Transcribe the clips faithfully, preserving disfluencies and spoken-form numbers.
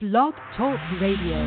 Blog Talk Radio.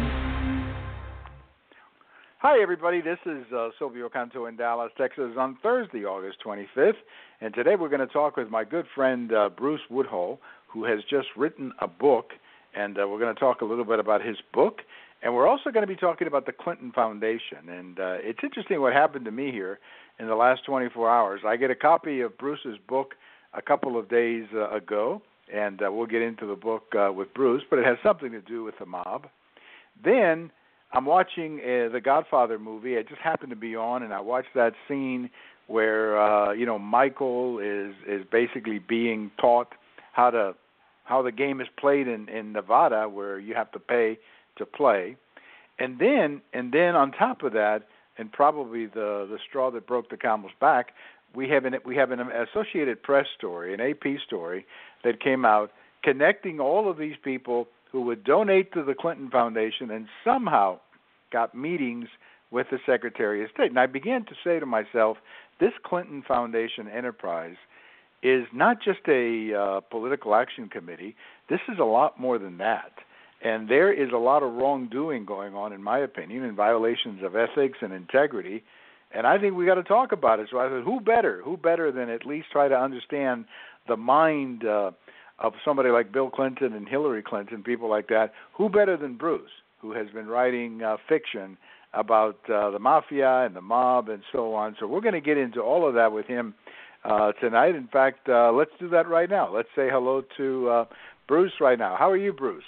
Hi, everybody. This is uh, Silvio Canto in Dallas, Texas, on Thursday, August twenty-fifth. And today we're going to talk with my good friend uh, Bruce Woodhull, who has just written a book. And uh, we're going to talk a little bit about his book. And we're also going to be talking about the Clinton Foundation. And uh, it's interesting what happened to me here in the last twenty-four hours. I get a copy of Bruce's book a couple of days uh, ago. And uh, we'll get into the book uh, with Bruce, but it has something to do with the mob. Then I'm watching uh, the Godfather movie. It just happened to be on, and I watched that scene where uh, you know Michael is is basically being taught how to how the game is played in, in Nevada, where you have to pay to play. And then and then on top of that, and probably the the straw that broke the camel's back, we have an we have an Associated Press story, an A P story that came out connecting all of these people who would donate to the Clinton Foundation and somehow got meetings with the Secretary of State. And I began to say to myself, this Clinton Foundation enterprise is not just a uh, political action committee. This is a lot more than that. And there is a lot of wrongdoing going on, in my opinion, and violations of ethics and integrity. And I think we got to talk about it. So I said, who better? Who better than at least try to understand the mind uh, of somebody like Bill Clinton and Hillary Clinton, people like that? Who better than Bruce, who has been writing uh, fiction about uh, the mafia and the mob and so on? So we're going to get into all of that with him uh, tonight. In fact, uh, let's do that right now. Let's say hello to uh, Bruce right now. How are you, Bruce?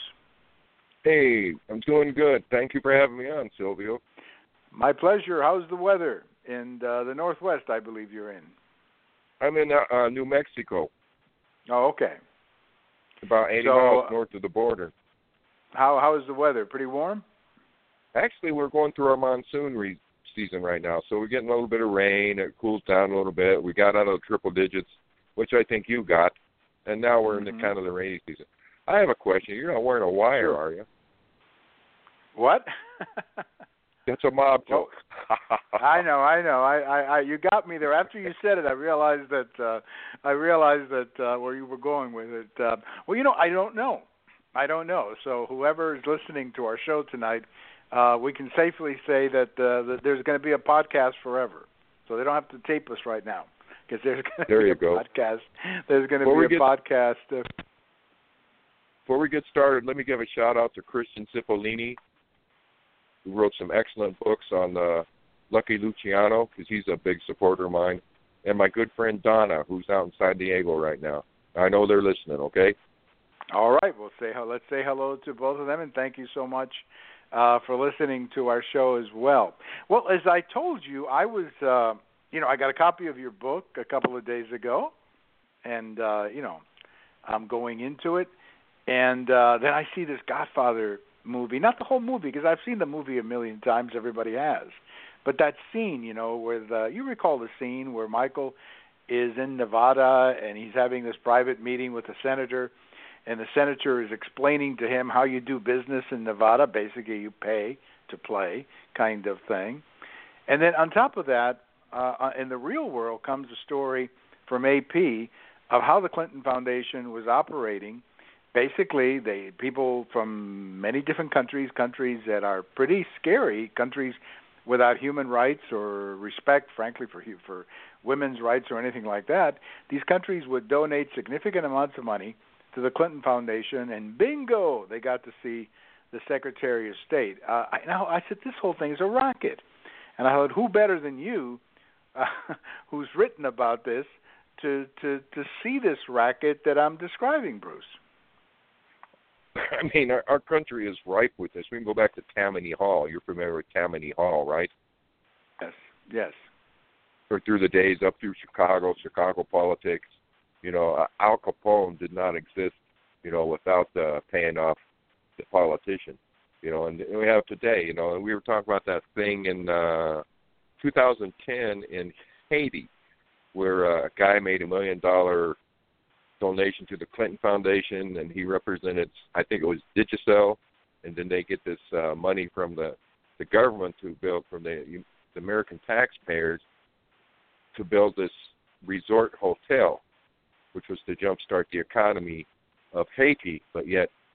Hey, I'm doing good. Thank you for having me on, Silvio. My pleasure. How's the weather in uh, the Northwest, I believe you're in? I'm in uh, uh, New Mexico. Oh, okay. About eighty so, miles north of the border. How How is the weather? Pretty warm? Actually, we're going through our monsoon re- season right now, so we're getting a little bit of rain. It cools down a little bit. We got out of the triple digits, which I think you got, and now we're mm-hmm. in the kind of the rainy season. I have a question. You're not wearing a wire, sure. are you? What? That's a mob talk. I know, I know. I, I, I, you got me there. After you said it, I realized that uh, I realized that uh, where you were going with it. Uh, well, you know, I don't know. I don't know. So whoever is listening to our show tonight, uh, we can safely say that, uh, that there's going to be a podcast forever. So they don't have to tape us right now because there's going to be a go. podcast. There's going to be a get, podcast. Uh, before we get started, let me give a shout out to Christian Cipollini, who wrote some excellent books on uh, Lucky Luciano, because he's a big supporter of mine, and my good friend Donna, who's out in San Diego right now. I know they're listening, okay? All right. We'll say, let's say hello to both of them, and thank you so much uh, for listening to our show as well. Well, as I told you, I was, uh, you know, I got a copy of your book a couple of days ago, and, uh, you know, I'm going into it, and uh, then I see this Godfather movie, not the whole movie, because I've seen the movie a million times, everybody has, but that scene, you know, where the, you recall the scene where Michael is in Nevada and he's having this private meeting with the senator, and the senator is explaining to him how you do business in Nevada. Basically, you pay to play kind of thing. And then on top of that, uh, in the real world comes a story from A P of how the Clinton Foundation was operating. Basically, they people from many different countries, countries that are pretty scary, countries without human rights or respect, frankly, for for women's rights or anything like that. These countries would donate significant amounts of money to the Clinton Foundation, and bingo, they got to see the Secretary of State. Uh, I, now, I said, this whole thing is a racket. And I thought, who better than you, uh, who's written about this, to, to, to see this racket that I'm describing, Bruce? I mean, our, our country is ripe with this. We can go back to Tammany Hall. You're familiar with Tammany Hall, right? Yes, yes. Or through the days up through Chicago, Chicago politics. You know, uh, Al Capone did not exist, you know, without uh, paying off the politician. You know, and, and we have today, you know, and we were talking about that thing in uh, two thousand ten in Haiti, where uh, a guy made a million dollar donation to the Clinton Foundation, and he represented, I think it was Digicel, and then they get this uh, money from the, the government to build, from the, the American taxpayers, to build this resort hotel, which was to jumpstart the economy of Haiti, but yet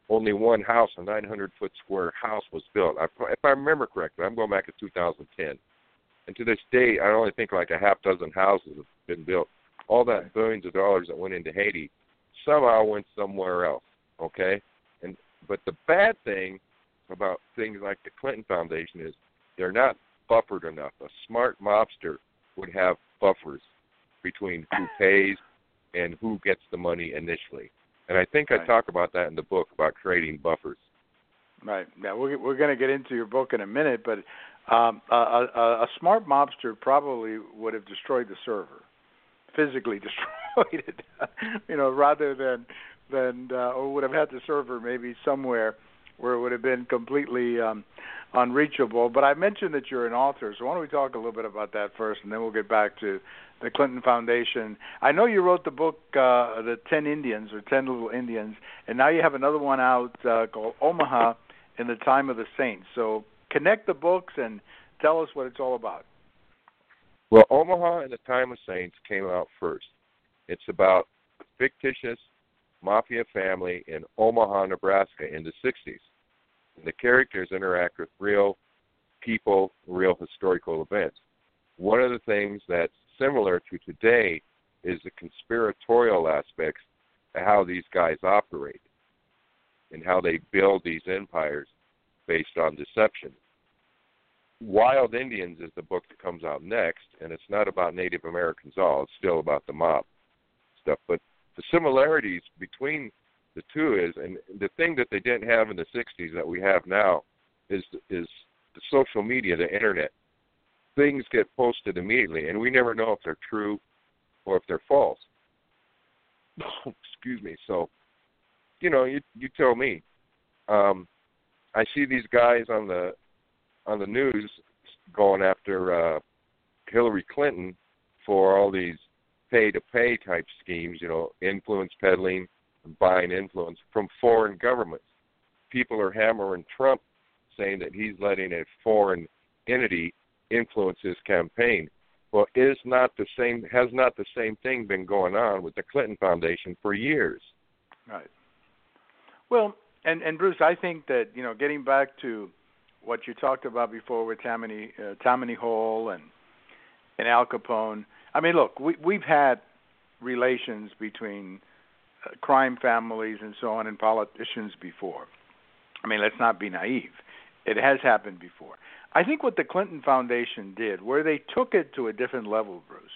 only one house, a nine hundred foot square house, was built. I, if I remember correctly, I'm going back to two thousand ten. And to this day, I only think like a half dozen houses have been built. All that billions of dollars that went into Haiti somehow went somewhere else, okay? And but the bad thing about things like the Clinton Foundation is they're not buffered enough. A smart mobster would have buffers between who pays and who gets the money initially. And I think right. I talk about that in the book, about creating buffers. Right. Now, we're, we're going to get into your book in a minute, but um, a, a, a smart mobster probably would have destroyed the server, physically destroyed it, you know, rather than, than uh, or would have had the server maybe somewhere where it would have been completely um, unreachable. But I mentioned that you're an author, so why don't we talk a little bit about that first, and then we'll get back to the Clinton Foundation. I know you wrote the book, uh, The Ten Indians, or Ten Little Indians, and now you have another one out uh, called Omaha in the Time of the Saints. So connect the books and tell us what it's all about. Well, Omaha in the Time of Saints came out first. It's about a fictitious mafia family in Omaha, Nebraska in the sixties. And the characters interact with real people, real historical events. One of the things that's similar to today is the conspiratorial aspects of how these guys operate and how they build these empires based on deception. Wild Indians is the book that comes out next, and it's not about Native Americans at all. It's still about the mob stuff. But the similarities between the two is, and the thing that they didn't have in the sixties that we have now is is the social media, the internet. Things get posted immediately, and we never know if they're true or if they're false. Excuse me. So, you know, you you tell me. Um, I see these guys on the on the news going after uh, Hillary Clinton for all these pay-to-pay type schemes, you know, influence peddling, buying influence from foreign governments. People are hammering Trump, saying that he's letting a foreign entity influence his campaign. Well, is not the same has not the same thing been going on with the Clinton Foundation for years? Right. Well, and, and Bruce, I think that, you know, getting back to what you talked about before with Tammany, uh, Tammany Hall and and Al Capone. I mean, look, we, we've had relations between uh, crime families and so on and politicians before. I mean, let's not be naive. It has happened before. I think what the Clinton Foundation did, where they took it to a different level, Bruce,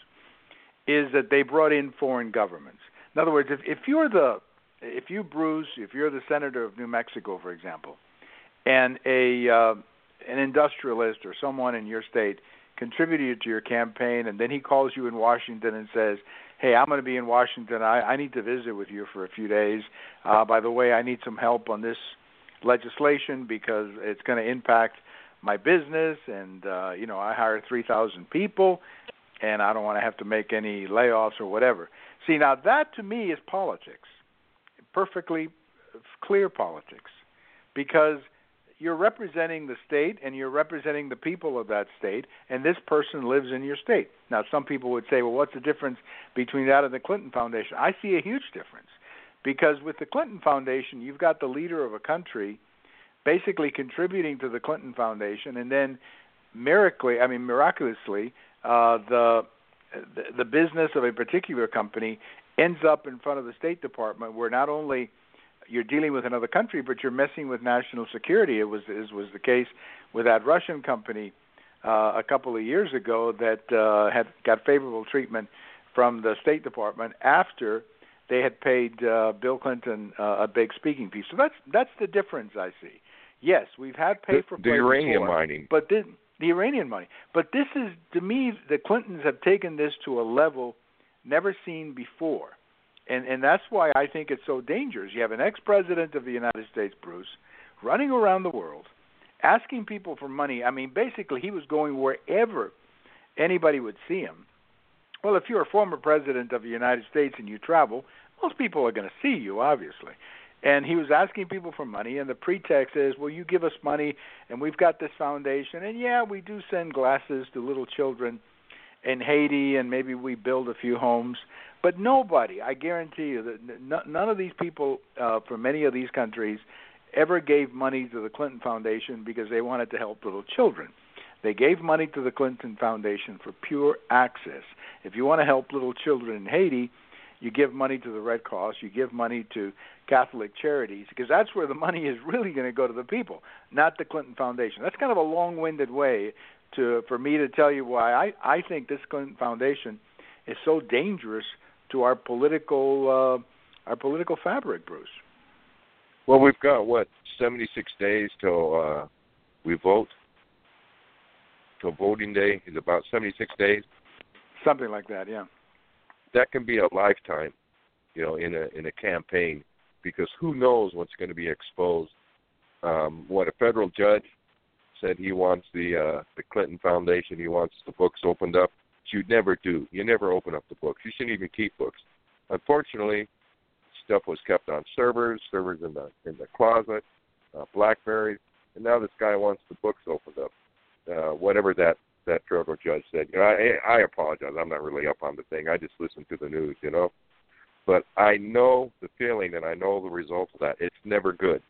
is that they brought in foreign governments. In other words, if, if you're the, if you, Bruce, if you're the senator of New Mexico, for example, and a uh, an industrialist or someone in your state contributed to your campaign, and then he calls you in Washington and says, hey, I'm going to be in Washington. I, I need to visit with you for a few days. Uh, by the way, I need some help on this legislation because it's going to impact my business, and, uh, you know, I hire three thousand people, and I don't want to have to make any layoffs or whatever. See, now that to me is politics, perfectly clear politics, because you're representing the state and you're representing the people of that state, and this person lives in your state. Now, some people would say, well, what's the difference between that and the Clinton Foundation? I see a huge difference, because with the Clinton Foundation, you've got the leader of a country basically contributing to the Clinton Foundation, and then miraculously, I mean miraculously, uh, the, the the business of a particular company ends up in front of the State Department, where not only you're dealing with another country, but you're messing with national security. It was it was the case with that Russian company uh, a couple of years ago that uh, had got favorable treatment from the State Department after they had paid uh, Bill Clinton uh, a big speaking fee. So that's that's the difference I see. Yes, we've had pay for play the uranium before, mining, but this, the Iranian money. But this is, to me, the Clintons have taken this to a level never seen before. And and that's why I think it's so dangerous. You have an ex-president of the United States, Bruce, running around the world, asking people for money. I mean, basically, he was going wherever anybody would see him. Well, if you're a former president of the United States and you travel, most people are going to see you, obviously. And he was asking people for money, and the pretext is, well, you give us money, and we've got this foundation, and, yeah, we do send glasses to little children. in Haiti, and maybe we build a few homes. But nobody, I guarantee you, that n- none of these people uh, from many of these countries ever gave money to the Clinton Foundation because they wanted to help little children. They gave money to the Clinton Foundation for pure access. If you want to help little children in Haiti, you give money to the Red Cross, you give money to Catholic Charities, because that's where the money is really going to go to the people, not the Clinton Foundation. That's kind of a long-winded way to for me to tell you why I, I think this Clinton Foundation is so dangerous to our political uh, our political fabric, Bruce. Well, we've got, what, seventy-six days till uh, we vote? Till voting day is about seventy-six days? Something like that, yeah. That can be a lifetime, you know, in a in a campaign, because who knows what's going to be exposed. Um, what a federal judge said, he wants the uh, the Clinton Foundation, he wants the books opened up. You never do. You never open up the books. You shouldn't even keep books. Unfortunately, stuff was kept on servers, servers in the in the closet, uh, BlackBerry, and now this guy wants the books opened up. Uh, whatever that, that federal judge said. You know, I, I apologize. I'm not really up on the thing. I just listen to the news, you know. But I know the feeling and I know the results of that. It's never good.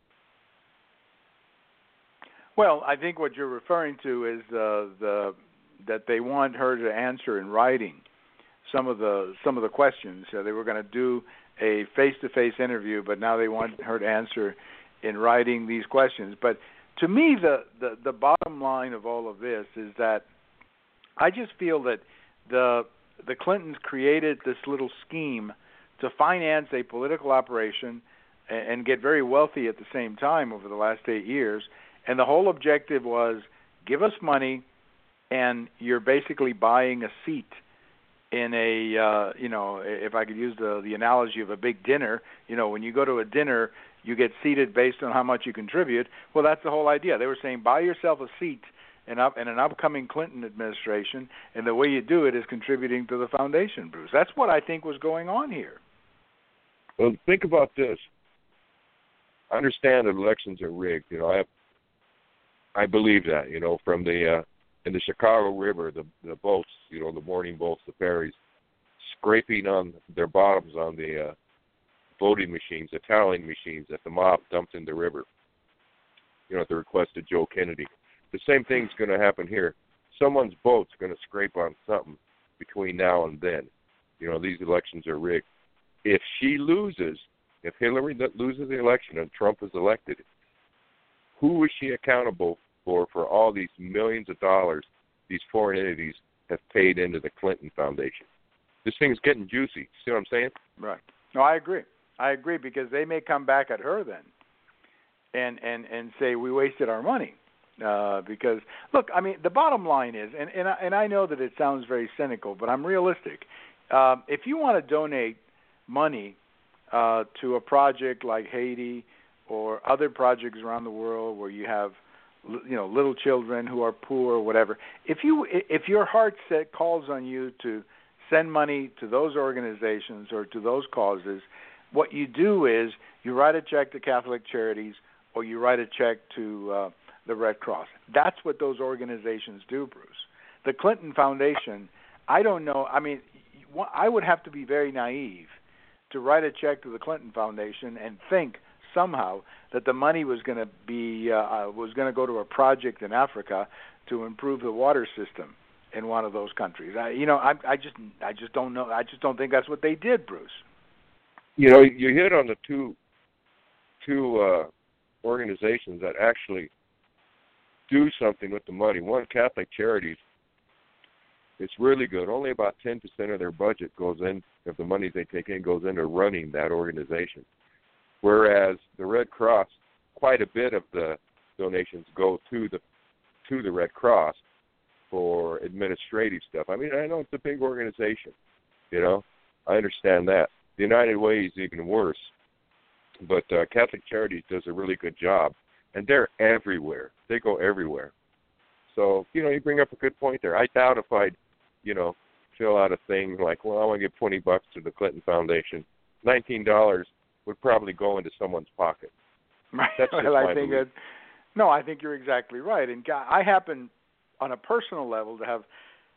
Well, I think what you're referring to is uh, the that they want her to answer in writing some of the some of the questions. Uh, they were going to do a face-to-face interview, but now they want her to answer in writing these questions. But to me, the, the, the bottom line of all of this is that I just feel that the the Clintons created this little scheme to finance a political operation and, and get very wealthy at the same time over the last eight years. And the whole objective was, give us money, and you're basically buying a seat in a, uh, you know, if I could use the, the analogy of a big dinner, you know, when you go to a dinner, you get seated based on how much you contribute. Well, that's the whole idea. They were saying, buy yourself a seat in, up, in an upcoming Clinton administration, and the way you do it is contributing to the foundation, Bruce. That's what I think was going on here. Well, think about this. I understand that elections are rigged. You know, I have, I believe that, you know, from the, uh, in the Chicago River, the, the boats, you know, the morning boats, the ferries, scraping on their bottoms on the uh, voting machines, the tallying machines that the mob dumped in the river, you know, at the request of Joe Kennedy. The same thing's going to happen here. Someone's boat's going to scrape on something between now and then. You know, these elections are rigged. If she loses, if Hillary loses the election and Trump is elected, who is she accountable for for all these millions of dollars these foreign entities have paid into the Clinton Foundation? This thing's getting juicy. See what I'm saying? Right. No, I agree. I agree, because they may come back at her then and, and, and say we wasted our money. Uh, because, look, I mean, the bottom line is, and, and, I, and I know that it sounds very cynical, but I'm realistic. Uh, if you want to donate money uh, to a project like Haiti or other projects around the world where you have, you know, little children who are poor or whatever, if you if your heart set calls on you to send money to those organizations or to those causes, what you do is you write a check to Catholic Charities or you write a check to uh, the Red Cross. That's what those organizations do, Bruce. The Clinton Foundation, I don't know. I mean, I would have to be very naive to write a check to the Clinton Foundation and think somehow that the money was going to be uh, was going to go to a project in Africa to improve the water system in one of those countries. I, you know, I, I just I just don't know. I just don't think that's what they did, Bruce. You know, you hit on the two two uh, organizations that actually do something with the money. One, Catholic Charities, it's really good. Only about ten percent of their budget goes in, if the money they take in goes into running that organization. Whereas the Red Cross, quite a bit of the donations go to the to the Red Cross for administrative stuff. I mean, I know it's a big organization, you know. I understand that. The United Way is even worse. But uh, Catholic Charities does a really good job. And they're everywhere. They go everywhere. So, you know, you bring up a good point there. I doubt if I'd, you know, fill out a thing like, well, I want to give twenty bucks to the Clinton Foundation. nineteen dollars would probably go into someone's pocket. Right. That's just well, my I think belief. that, no, I think you're exactly right. And I happen, on a personal level, to have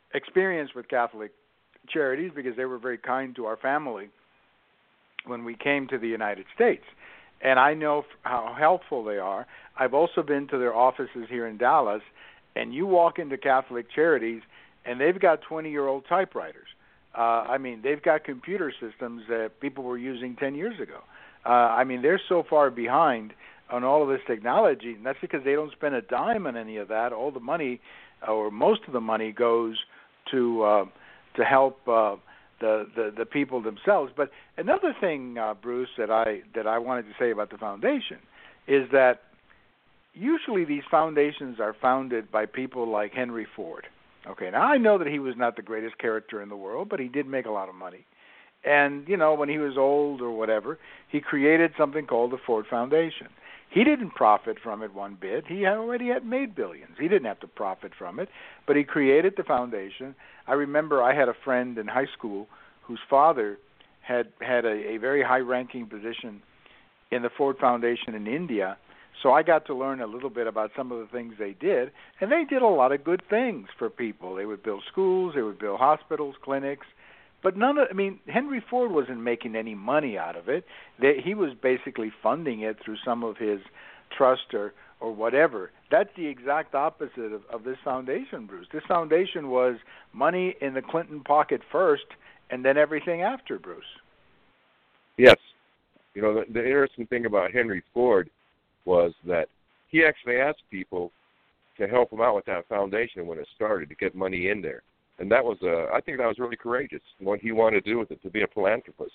experience with Catholic Charities because they were very kind to our family when we came to the United States. And I know how helpful they are. I've also been to their offices here in Dallas, and you walk into Catholic Charities, and they've got twenty-year-old typewriters. Uh, I mean, they've got computer systems that people were using ten years ago. Uh, I mean, they're so far behind on all of this technology, and that's because they don't spend a dime on any of that. All the money, or most of the money, goes to uh, to help uh, the, the the people themselves. But another thing, uh, Bruce, that I that I wanted to say about the foundation is that usually these foundations are founded by people like Henry Ford. Okay, now I know that he was not the greatest character in the world, but he did make a lot of money. And, you know, when he was old or whatever, he created something called the Ford Foundation. He didn't profit from it one bit. He already had made billions. He didn't have to profit from it, but he created the foundation. I remember I had a friend in high school whose father had had a, a very high-ranking position in the Ford Foundation in India. So I got to learn a little bit about some of the things they did, and they did a lot of good things for people. They would build schools, they would build hospitals, clinics, but none of, I mean, Henry Ford wasn't making any money out of it. They, he was basically funding it through some of his trust or, or whatever. That's the exact opposite of, of this foundation, Bruce. This foundation was money in the Clinton pocket first, and then everything after, Bruce. Yes. You know, the, the interesting thing about Henry Ford was that he actually asked people to help him out with that foundation when it started, to get money in there. And that was, uh, I think that was really courageous, what he wanted to do with it, to be a philanthropist.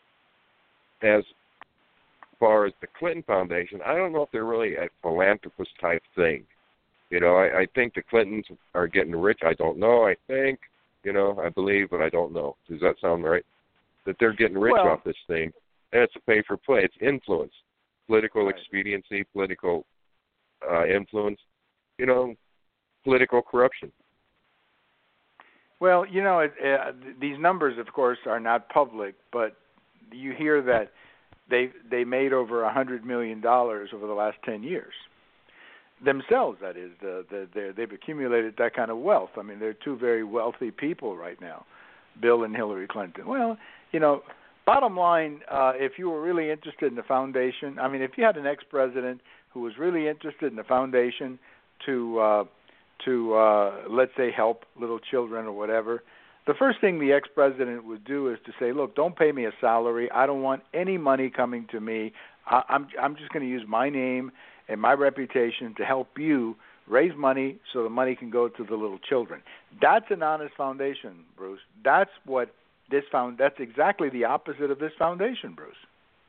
As far as the Clinton Foundation, I don't know if they're really a philanthropist type thing. You know, I, I think the Clintons are getting rich. I don't know. I think, you know, I believe, but I don't know. Does that sound right? That they're getting rich well, off this thing, and it's a pay for play. It's influence. Political right. expediency, political uh, influence, you know, political corruption. Well, you know, it, uh, these numbers, of course, are not public, but you hear that they they made over a hundred million dollars over the last ten years themselves. That is, the, the, they've accumulated that kind of wealth. I mean, they're two very wealthy people right now, Bill and Hillary Clinton. Well, you know. Bottom line, uh, if you were really interested in the foundation, I mean, if you had an ex-president who was really interested in the foundation to, uh, to uh, let's say, help little children or whatever, the first thing the ex-president would do is to say, look, don't pay me a salary. I don't want any money coming to me. I, I'm, I'm just going to use my name and my reputation to help you raise money so the money can go to the little children. That's an honest foundation, Bruce. That's what This found that's exactly the opposite of this foundation, Bruce.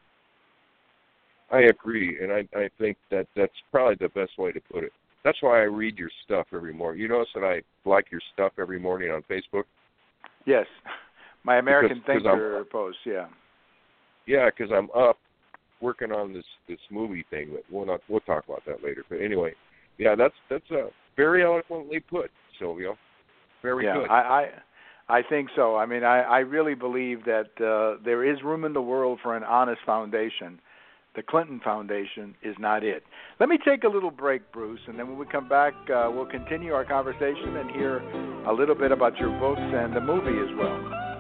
I agree, and I, I think that that's probably the best way to put it. That's why I read your stuff every morning. You notice that I like your stuff every morning on Facebook? Yes, my American because, Thinker because post, yeah. Yeah, because I'm up working on this, this movie thing. But we'll not we'll talk about that later. But anyway, yeah, that's that's uh, very eloquently put, Silvio. Very yeah, good. I. I I think so. I mean, I, I really believe that uh, there is room in the world for an honest foundation. The Clinton Foundation is not it. Let me take a little break, Bruce, and then when we come back, uh, we'll continue our conversation and hear a little bit about your books and the movie as well.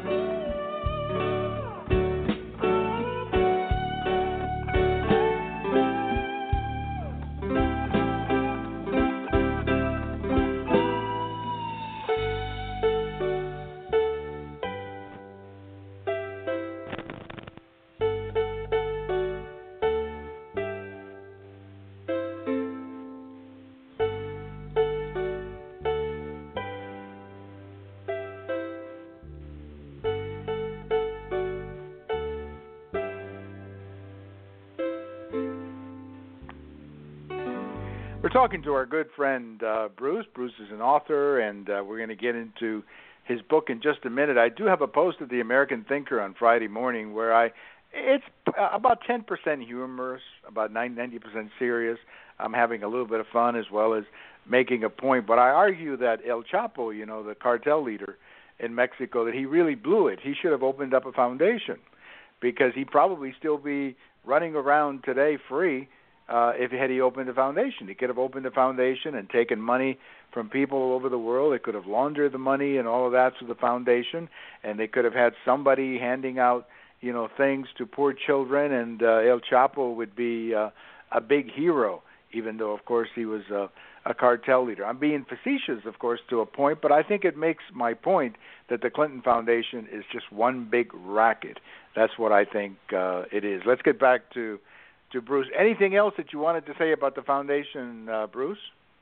We're talking to our good friend uh, Bruce. Bruce is an author, and uh, we're going to get into his book in just a minute. I do have a post at the American Thinker on Friday morning where I, it's about ten percent humorous, about ninety percent serious. I'm having a little bit of fun as well as making a point. But I argue that El Chapo, you know, the cartel leader in Mexico, that he really blew it. He should have opened up a foundation because he'd probably still be running around today free. uh, if had he opened a foundation. He could have opened a foundation and taken money from people all over the world. They could have laundered the money and all of that to the foundation, and they could have had somebody handing out, you know, things to poor children, and uh, El Chapo would be uh, a big hero, even though, of course, he was uh, a cartel leader. I'm being facetious, of course, to a point, but I think it makes my point that the Clinton Foundation is just one big racket. That's what I think uh, it is. Let's get back to, to Bruce. Anything else that you wanted to say about the foundation, uh, Bruce?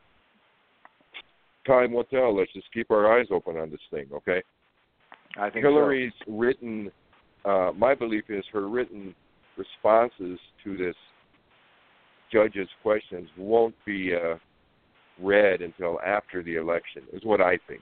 Time will tell. Let's just keep our eyes open on this thing, okay? I think Hillary's so. written, uh, my belief is her written responses to this judge's questions won't be uh, read until after the election, is what I think.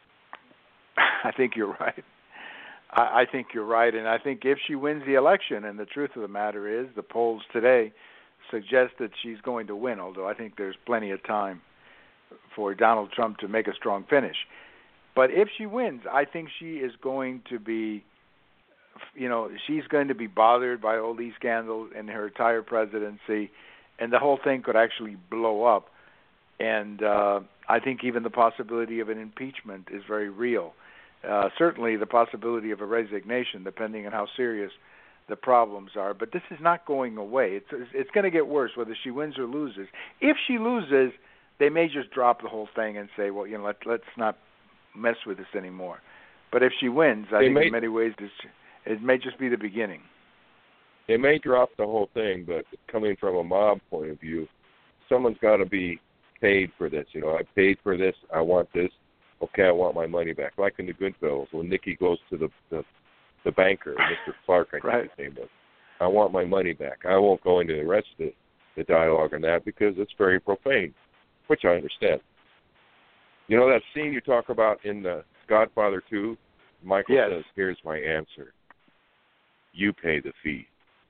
I think you're right. I, I think you're right, and I think if she wins the election, and the truth of the matter is, the polls today suggest that she's going to win, although I think there's plenty of time for Donald Trump to make a strong finish. But if she wins, I think she is going to be, you know, she's going to be bothered by all these scandals in her entire presidency, and the whole thing could actually blow up. And uh, I think even the possibility of an impeachment is very real. Uh, certainly the possibility of a resignation, depending on how serious the problems are. But this is not going away. It's it's going to get worse whether she wins or loses. If she loses, they may just drop the whole thing and say, well, you know, let, let's not mess with this anymore. But if she wins, I they think may, in many ways this, it may just be the beginning. They may drop the whole thing, but coming from a mob point of view, someone's got to be paid for this. You know, I paid for this. I want this. Okay, I want my money back. Like in the Goodfellas, when Nicky goes to the the, the banker, Mister Clark, I think right. his name was. I want my money back. I won't go into the rest of the, the dialogue on that because it's very profane, which I understand. You know that scene you talk about in the Godfather two? Michael yes. says, here's my answer. You pay the fee.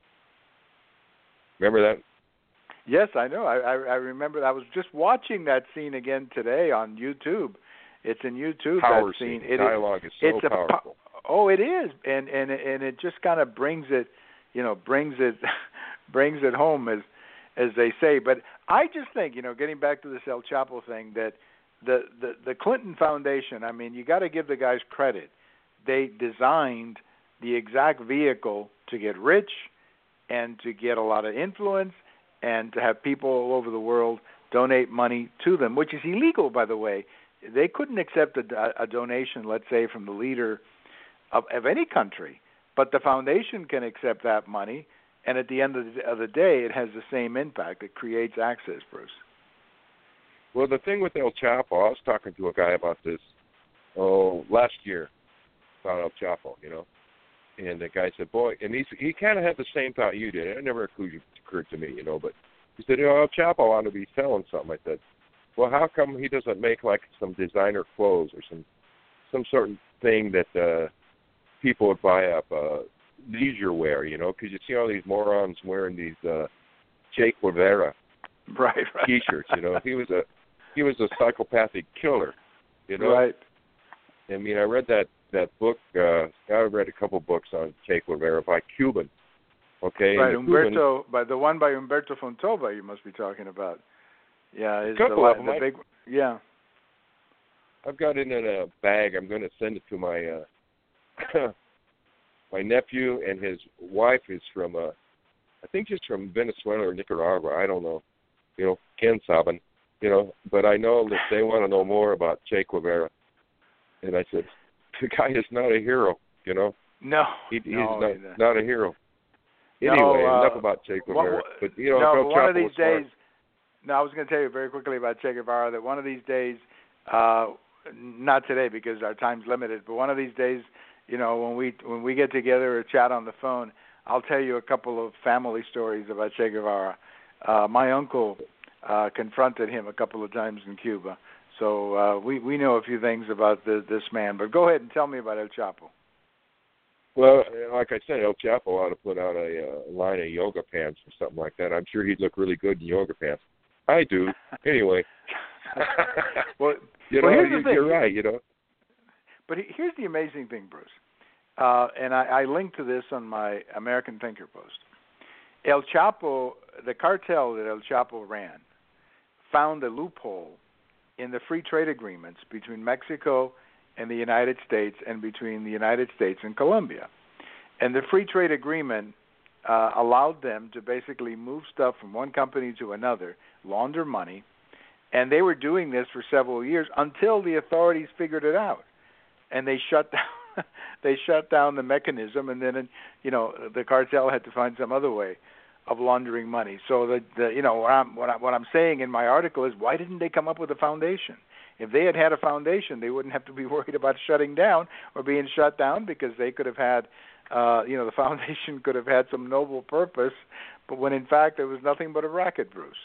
Remember that? Yes, I know. I, I, I remember. I was just watching that scene again today on YouTube. It's in YouTube. Power that scene. scene. It Dialogue is, is so it's powerful. A, oh, it is, and and and it just kind of brings it, you know, brings it, brings it home as as they say. But I just think, you know, getting back to this El Chapo thing, that the the, the Clinton Foundation. I mean, you got to give the guys credit. They designed the exact vehicle to get rich and to get a lot of influence and to have people all over the world donate money to them, which is illegal, by the way. They couldn't accept a, a donation, let's say, from the leader of, of any country, but the foundation can accept that money, and at the end of the, of the day, it has the same impact. It creates access, Bruce. Well, the thing with El Chapo, I was talking to a guy about this, oh, last year, about El Chapo, you know, and the guy said, boy, and he's, he kind of had the same thought you did. It never occurred, occurred to me, you know, but he said, you know, El Chapo ought to be selling something. I said, well, how come he doesn't make like some designer clothes or some some sort of thing that uh, people would buy up, uh, leisure wear, you know, because you see all these morons wearing these uh, Che Guevara right, right. T-shirts, you know. He was a he was a psychopathic killer, you know. Right. I mean, I read that that book. Uh, I read a couple books on Che Guevara by Cuban. Okay. Right, Umberto, Cuban, by the one by Umberto Fontova, you must be talking about. Yeah, it's couple the, of them. the I, big. Yeah. I've got it in a bag. I'm going to send it to my uh, my nephew, and his wife is from, uh, I think she's from Venezuela or Nicaragua. I don't know. You know, Ken Saban. You know, but I know that they want to know more about Che Guevara. And I said, the guy is not a hero. You know. No. He, he's no, not, either. not a hero. No, Anyway, uh, enough about Che Guevara. One, but you know, no, El but one Chapo of these was smart. days. No, I was going to tell you very quickly about Che Guevara that one of these days, uh, not today because our time's limited, but one of these days, you know, when we when we get together or chat on the phone, I'll tell you a couple of family stories about Che Guevara. Uh, my uncle uh, confronted him a couple of times in Cuba, so uh, we we know a few things about the, this man. But go ahead and tell me about El Chapo. Well, like I said, El Chapo ought to put out a uh, line of yoga pants or something like that. I'm sure he'd look really good in yoga pants. I do. Anyway. well, you know, well, here's you, the thing. You're right, you know. But here's the amazing thing, Bruce, uh, and I, I linked to this on my American Thinker post. El Chapo, the cartel that El Chapo ran, found a loophole in the free trade agreements between Mexico and the United States and between the United States and Colombia. And the free trade agreement uh, allowed them to basically move stuff from one company to another, launder money, and they were doing this for several years until the authorities figured it out, and they shut down. They shut down the mechanism, and then you know the cartel had to find some other way of laundering money. So the, the you know what I'm what, I, what I'm saying in my article is, why didn't they come up with a foundation? If they had had a foundation, they wouldn't have to be worried about shutting down or being shut down, because they could have had, uh, you know, the foundation could have had some noble purpose, but when in fact it was nothing but a racket, Bruce.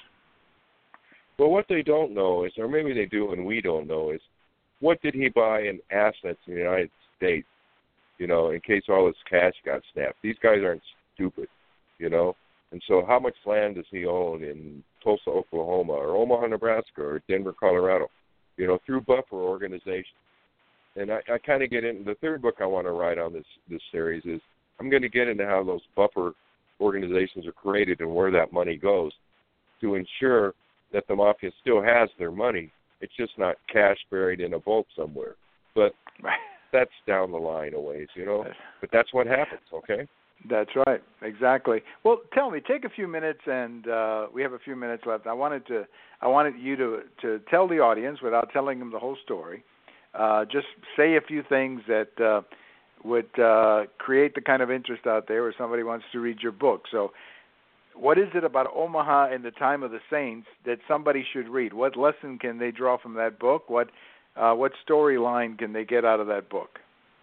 Well, what they don't know is, or maybe they do and we don't know, is what did he buy in assets in the United States, you know, in case all his cash got snapped. These guys aren't stupid, you know. And so how much land does he own in Tulsa, Oklahoma, or Omaha, Nebraska, or Denver, Colorado, you know, through buffer organizations. And I, I kind of get into the third book I want to write on this, this series is I'm going to get into how those buffer organizations are created and where that money goes to ensure that the mafia still has their money. It's just not cash buried in a vault somewhere. But that's down the line a ways, you know. But that's what happens, okay? That's right, exactly. Well, tell me, take a few minutes, and uh, we have a few minutes left. I wanted to, I wanted you to to tell the audience, without telling them the whole story, uh, just say a few things that uh, would uh, create the kind of interest out there where somebody wants to read your book. So, what is it about Omaha in the time of the Saints that somebody should read? What lesson can they draw from that book? What uh, what storyline can they get out of that book?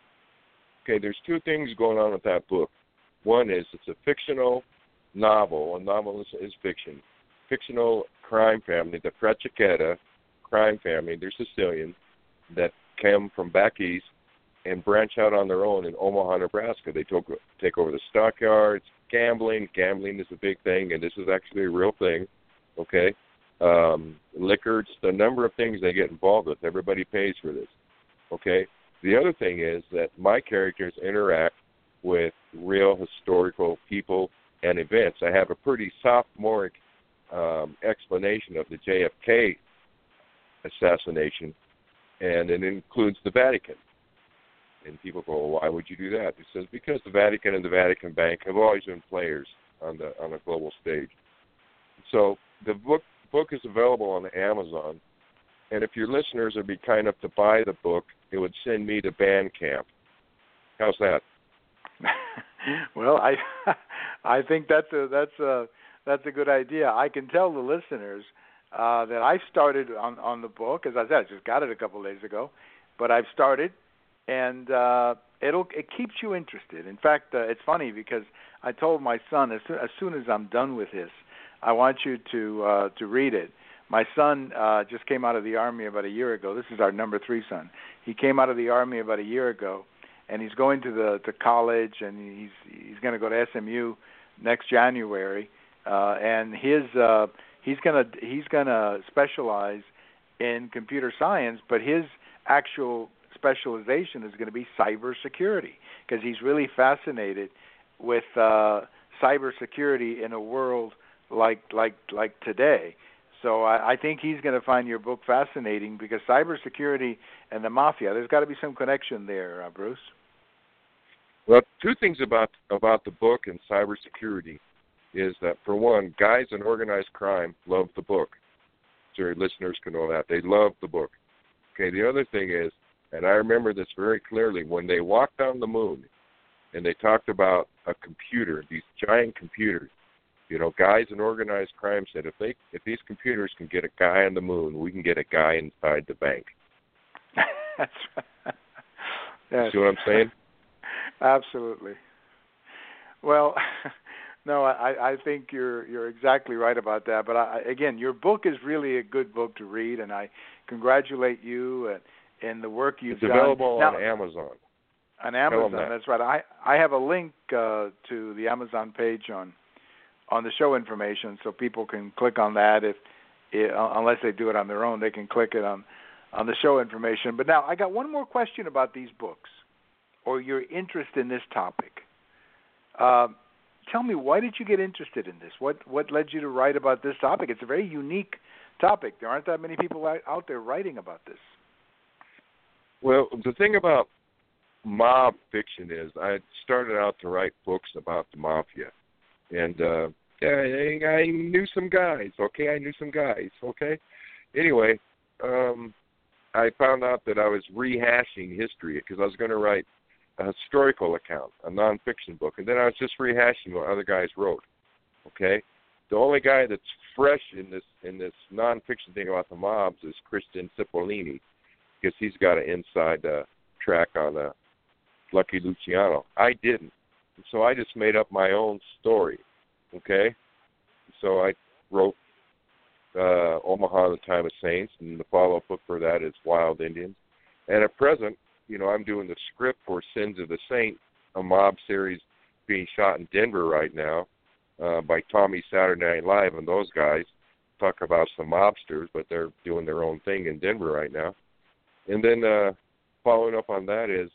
Okay, there's two things going on with that book. One is it's a fictional novel. A novel is, is fiction. Fictional crime family, the Fratichetta crime family. They're Sicilian that came from back east and branch out on their own in Omaha, Nebraska. They took, take over the stockyards, gambling. Gambling is a big thing, and this is actually a real thing, okay? Um, liquor, it's the number of things they get involved with. Everybody pays for this, okay? The other thing is that my characters interact with real historical people and events. I have a pretty sophomoric um, explanation of the J F K assassination, and it includes the Vatican. And people go, well, why would you do that? It says, because the Vatican and the Vatican Bank have always been players on the on a global stage. So the book book is available on Amazon, and if your listeners would be kind enough to buy the book, it would send me to Bandcamp. How's that? Well, I I think that's a that's a that's a good idea. I can tell the listeners uh, that I started on on the book. As I said, I just got it a couple of days ago, but I've started, and uh, it'll it keeps you interested. In fact, uh, it's funny because I told my son as soon, as soon as I'm done with this, I want you to uh, to read it. My son uh, just came out of the Army about a year ago. This is our number three son. He came out of the Army about a year ago. And he's going to the to college, and he's he's going to go to S M U next January. Uh, and his uh, he's gonna he's gonna specialize in computer science, but his actual specialization is going to be cybersecurity, because he's really fascinated with uh, cybersecurity in a world like like like today. So I, I think he's going to find your book fascinating, because cybersecurity and the mafia, there's got to be some connection there, uh, Bruce. Well, two things about about the book and cybersecurity is that, for one, guys in organized crime love the book. So your listeners can know that. They love the book. Okay, the other thing is, and I remember this very clearly, when they walked on the moon and they talked about a computer, these giant computers, you know, guys in organized crime said, if they if these computers can get a guy on the moon, we can get a guy inside the bank. That's right. Yes. See what I'm saying? Absolutely. Well, no, I, I think you're you're exactly right about that. But I, again, your book is really a good book to read, and I congratulate you in the work you've it's done. It's available now, on Amazon. On Amazon, that. That's right. I I have a link uh, to the Amazon page on on the show information, so people can click on that. If, if unless they do it on their own, they can click it on on the show information. But now I got one more question about these books, or your interest in this topic. Uh, tell me, why did you get interested in this? What what led you to write about this topic? It's a very unique topic. There aren't that many people out there writing about this. Well, the thing about mob fiction is I started out to write books about the mafia. And uh, yeah, I knew some guys, okay? I knew some guys, okay? Anyway, um, I found out that I was rehashing history because I was going to write a historical account, a nonfiction book, and then I was just rehashing what other guys wrote, okay? The only guy that's fresh in this in this nonfiction thing about the mobs is Christian Cipollini, because he's got an inside uh, track on uh, Lucky Luciano. I didn't. So I just made up my own story, okay? So I wrote uh, Omaha, the Time of Saints, and the follow-up book for that is Wild Indians. And at present, you know, I'm doing the script for Sins of the Saint, a mob series being shot in Denver right now uh, by Tommy Saturday Night Live, and those guys talk about some mobsters, but they're doing their own thing in Denver right now. And then uh, following up on that is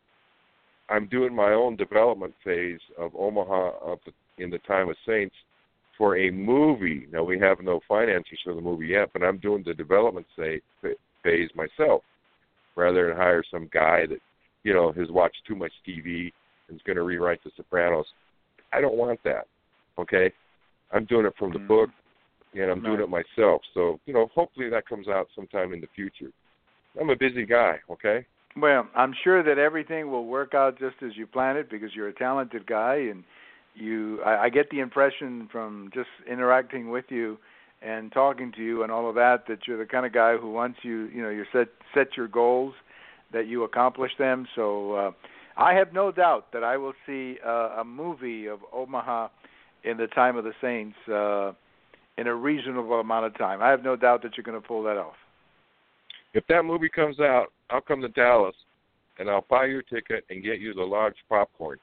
I'm doing my own development phase of Omaha of the, in the Time of Saints for a movie. Now, we have no financing for the movie yet, but I'm doing the development say, phase myself rather than hire some guy that, you know, has watched too much T V and is going to rewrite The Sopranos. I don't want that, okay? I'm doing it from the mm-hmm. book, and I'm doing it myself. So, you know, hopefully that comes out sometime in the future. I'm a busy guy, okay? Well, I'm sure that everything will work out just as you plan it because you're a talented guy, and you. I, I get the impression from just interacting with you and talking to you and all of that that you're the kind of guy who once you, you know, you set set your goals, that you accomplish them. So uh, I have no doubt that I will see uh, a movie of Omaha in the Time of the Saints uh, in a reasonable amount of time. I have no doubt that you're going to pull that off. If that movie comes out, I'll come to Dallas, and I'll buy your ticket and get you the large popcorn.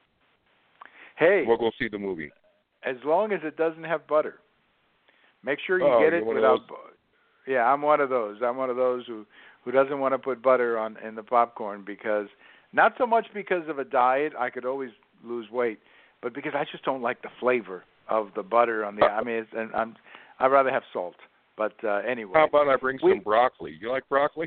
Hey. We'll go see the movie. As long as it doesn't have butter. Make sure you oh, get it without butter. Yeah, I'm one of those. I'm one of those who, who doesn't want to put butter on in the popcorn because, not so much because of a diet, I could always lose weight, but because I just don't like the flavor of the butter on the, I mean, it's, and I'm, I'd rather have salt. But uh, anyway. How about I bring we, some broccoli? You like broccoli?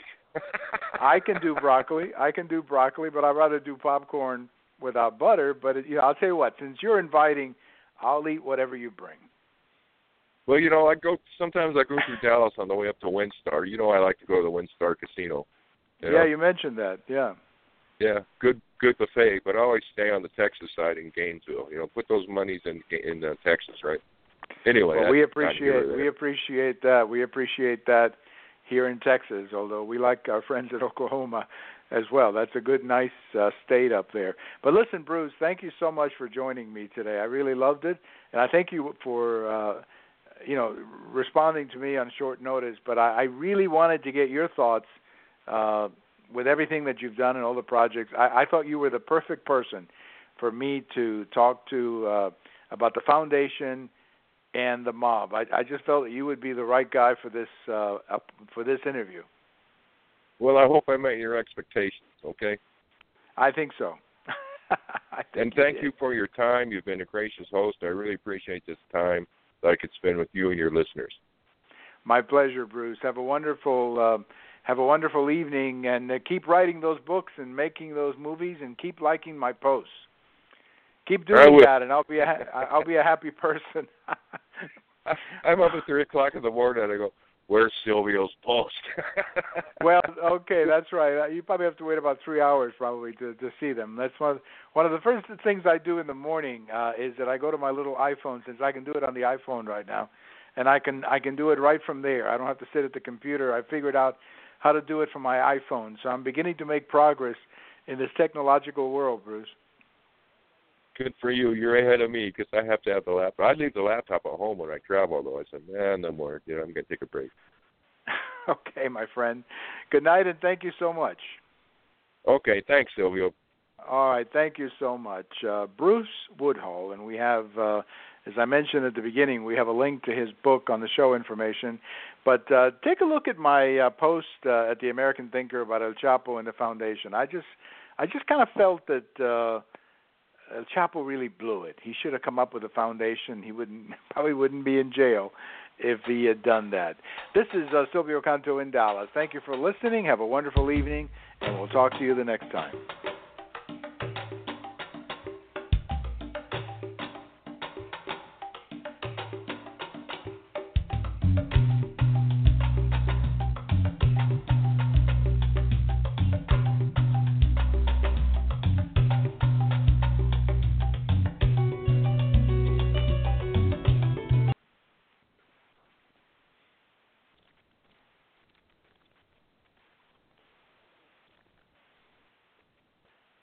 I can do broccoli. I can do broccoli, but I'd rather do popcorn without butter. But it, you know, I'll tell you what. Since you're inviting, I'll eat whatever you bring. Well, you know, I go. Sometimes I go through Dallas on the way up to WinStar. You know, I like to go to the WinStar Casino. You know? Yeah, you mentioned that. Yeah. Yeah, good, good buffet. But I always stay on the Texas side in Gainesville. You know, put those monies in in uh, Texas, right? Anyway, well, we appreciate we appreciate that. We appreciate that here in Texas, although we like our friends in Oklahoma as well. That's a good, nice uh, state up there. But listen, Bruce, thank you so much for joining me today. I really loved it, and I thank you for uh, you know responding to me on short notice. But I, I really wanted to get your thoughts uh, with everything that you've done and all the projects. I, I thought you were the perfect person for me to talk to uh, about the foundation and the mob. I, I just felt that you would be the right guy for this uh, for this interview. Well, I hope I met your expectations, okay? I think so. I think and thank you, you for your time. You've been a gracious host. I really appreciate this time that I could spend with you and your listeners. My pleasure, Bruce. Have a wonderful uh, have a wonderful evening, and uh, keep writing those books and making those movies, and keep liking my posts. Keep doing that, and I'll be a I'll be a happy person. I'm up at three o'clock in the morning, and I go, "Where's Silvio's post?" Well, okay, that's right. You probably have to wait about three hours probably to, to see them. That's one of, one of the first things I do in the morning uh, is that I go to my little iPhone, since I can do it on the iPhone right now, and I can I can do it right from there. I don't have to sit at the computer. I figured out how to do it from my iPhone, so I'm beginning to make progress in this technological world, Bruce. Good for you. You're ahead of me because I have to have the laptop. I leave the laptop at home when I travel, though. I said, man, no more. You know, I'm going to take a break. Okay, my friend. Good night, and thank you so much. Okay, thanks, Silvio. All right, thank you so much. Uh, Bruce Woodhull, and we have, uh, as I mentioned at the beginning, we have a link to his book on the show information. But uh, take a look at my uh, post uh, at the American Thinker about El Chapo and the Foundation. I just, I just kind of felt that... Uh, El Chapo really blew it. He should have come up with a foundation. He wouldn't probably wouldn't be in jail if he had done that. This is uh, Silvio Canto in Dallas. Thank you for listening. Have a wonderful evening, and we'll talk to you the next time.